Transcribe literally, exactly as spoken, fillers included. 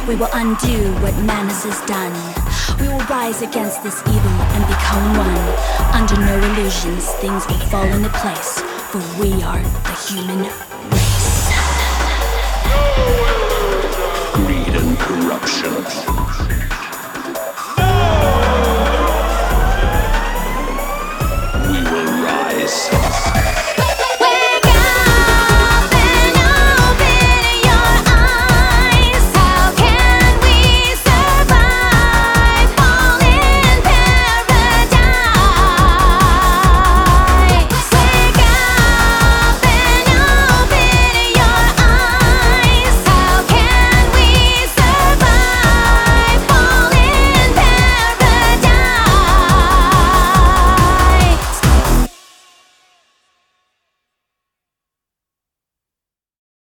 We will undo what madness has done. We will rise against this evil and become one. Under no illusions, things will fall into place, for we are the human race. Greed and corruption.